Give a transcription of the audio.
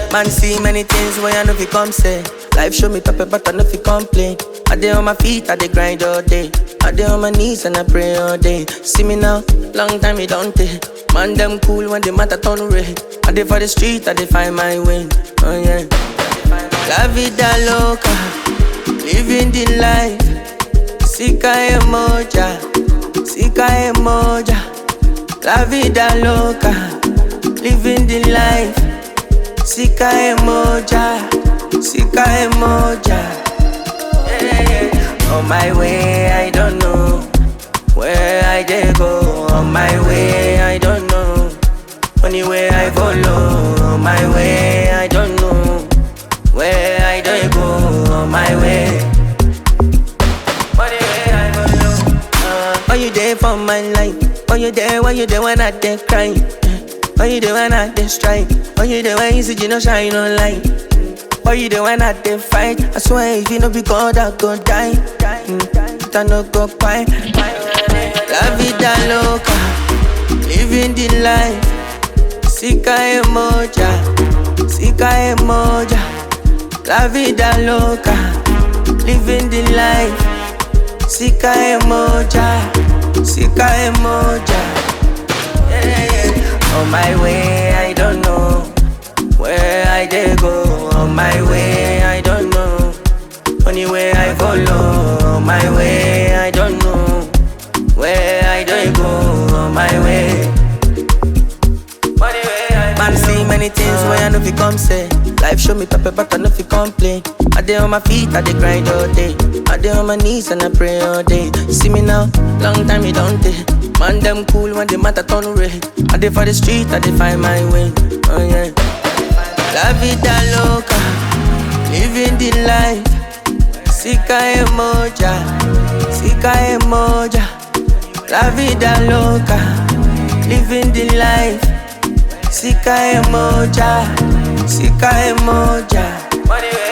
Man see many things when I know fi come say. Life show me pepper but I know fi complain. I dey on my feet, I dey grind all day. I dey on my knees and I pray all day. See me now, long time it don't take. Man them cool when the matter turn red. I dey for the street, I dey find my way. Oh yeah. La vida loca, living the life. Sika emoja, sika emoja. La vida loca, living the life. Sika emoja, sika emoja. Yeah, yeah. On my way, I don't know where I dey go. On my way, I don't know. Only way I follow. On my way, I don't know where I dey go. On my way. Only way I follow. Why you there for my life? Why you there when I dey cry? Why you there when I dey strike? Why you there when you see you no shine no light? Why you there when I dey fight? I swear if you no be God I go die. I no go quiet. La vida loca, living the life. Sika emoja, sika emoja. La vida loca, living the life. Sika emoja, sika emoja. Yeah, yeah. On my way, I don't know where I dey go. On my way, I don't know. Only way I follow. On my way, I don't know where I dey go. On my way. Man see many things when I know fi come say. Life show me pepper but I know fi complain. I dey on my feet, I dey grind all day. I dey on my knees and I pray all day. See me now, long time it don't take. Man them cool when the matter turn red. I dey for the street, I dey find my way. Oh yeah. La vida loca, living the life. Sika emoja, sika emoja. La vida loca, living the life. Sika emoja, sika emoja.